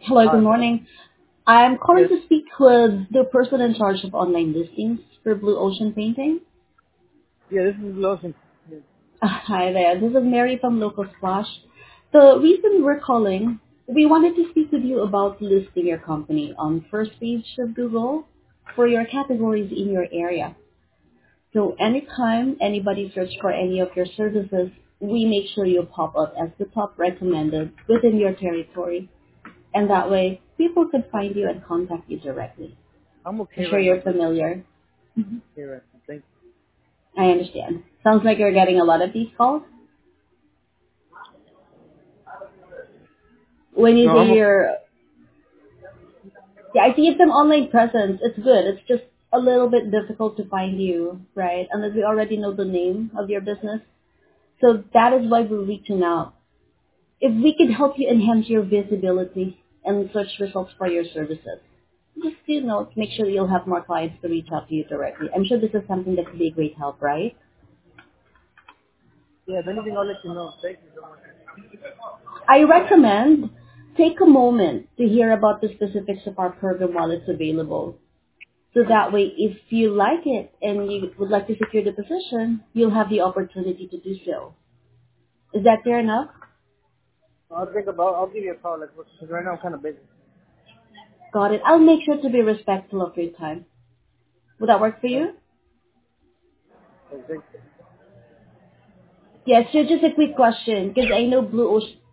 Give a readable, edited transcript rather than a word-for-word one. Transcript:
Hello, good Hi. morning. I'm calling Yes. to speak with the person in charge of online listings for Blue Ocean Painting. Yeah, this is Lawson. Yes. Hi there, this is Mary from Local Splash. The reason we're calling, we wanted to speak with you about listing your company on first page of Google for your categories in your area. So anytime anybody search for any of your services, we make sure you pop up as the top recommended within your territory. And that way, people could find you and contact you directly. I'm I'm okay sure right now. you're familiar. Okay right now. Thank I understand. Sounds like you're getting a lot of these calls. When you. you No, say I'm okay. yeah, I see it's an online presence. It's good. It's just a little bit difficult to find you, right? Unless we already know the name of your business. So that is why we're reaching out. If we could help you enhance your visibility and search results for your services, just, make sure you'll have more clients to reach out to you directly. I'm sure this is something that could be a great help, right? Yeah, if anything, I'll let you know. Thank you so much. I recommend take a moment to hear about the specifics of our program while it's available. So that way, if you like it and you would like to secure the position, you'll have the opportunity to do so. Is that fair enough? I'll give you a call, like, because right now I'm kind of busy. Got it. I'll make sure to be respectful of your time. Would that work for Thank you? you. Thank you. Yes, so just a quick question, because I know Blue Ocean